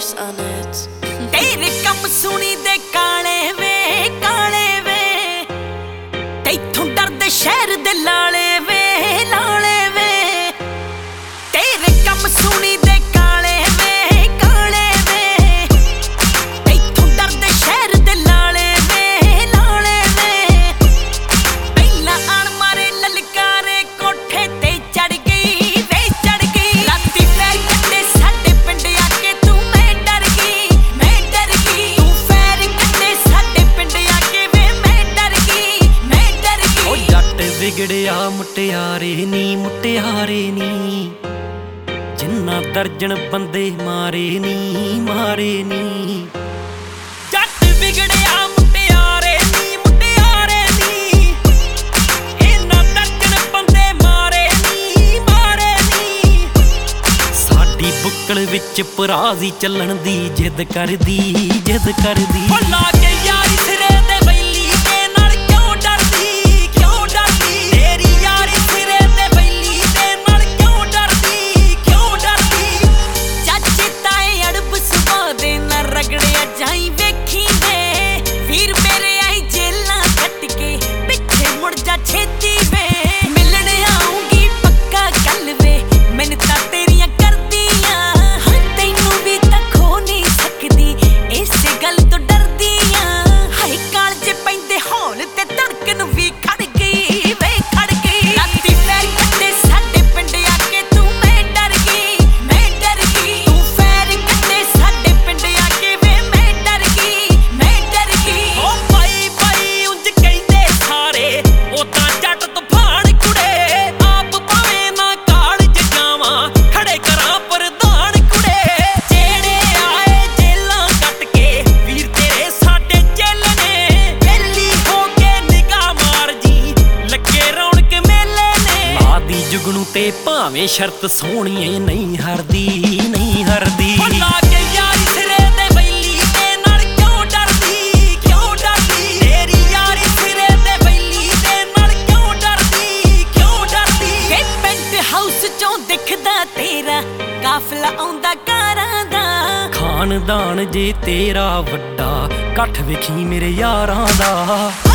verse on it. तेरे कम सुनी दे काले वे तैथों डरदे शहर दे लाले वे तेरे कम सुनी दे काले वे तैथों डरदे शहर दे लाले वे पहला आन मारे ललकारे कोठे ते चढ़ गई राती पैर कट्टे साडे पिंड आके तू मैं डर गई तू पैर कट्टे साडे पिंड आके वे मैं डर गई ओ जट विगड़िया मुटियारे नी जिन्ना दर्जन बंदे मारे नी जट विगड़िया मुटियारे नी इन्ना दर्जन बंदे मारे नी साडी बुक्कल विच पराजी चलण दी जिद करदी ला के यारी सिरे ते बैली ते नाल क्यों डरदी तेरी यारी सिरे ते बैली ते नाल क्यों डरदी चाचे ताए अड़ब सुभा दे ना रगड़िया जाई वेखी वे वीर मेरे आई जेलां कट के पिछे मुड़ जा छेती वे मिलण आऊंगी पक्का कल वे मैनू तां तेरियां करदियां तैनू भी तां खो नहीं सकदी इसे गल तो डरदियां हाय कालजे पैंदे हौल ते धड़कन भी खड़ गई राती पैर कट्टे साडे पिंड आके तू मैं डर गई तू पैर कट्टे साडे पिंड आके वे मैं डर गई ओ भाई उंज कहंदे सारे ओ तां जट तूफान कुड़े आप भावें ना कालज जावां खड़े करां प्रधान कुड़े जेड़े आए जेलां कट के वीर तेरे साडे चलने वेली हो के निगाह मार जी लगे रौनक मेले ने लादी जुगनू ते भावें शर्त सोहणीए नहीं हरदी ला के यारी सिरे ते बैली ते नाल क्यों डरदी तेरी यारी सिरे ते बैली ते नाल क्यों डरदी के पेंट हाउस चों दिखदा तेरा काफला आउंदा कारां दा खानदान जे तेरा वड्डा कठ विखी मेरे यारां दा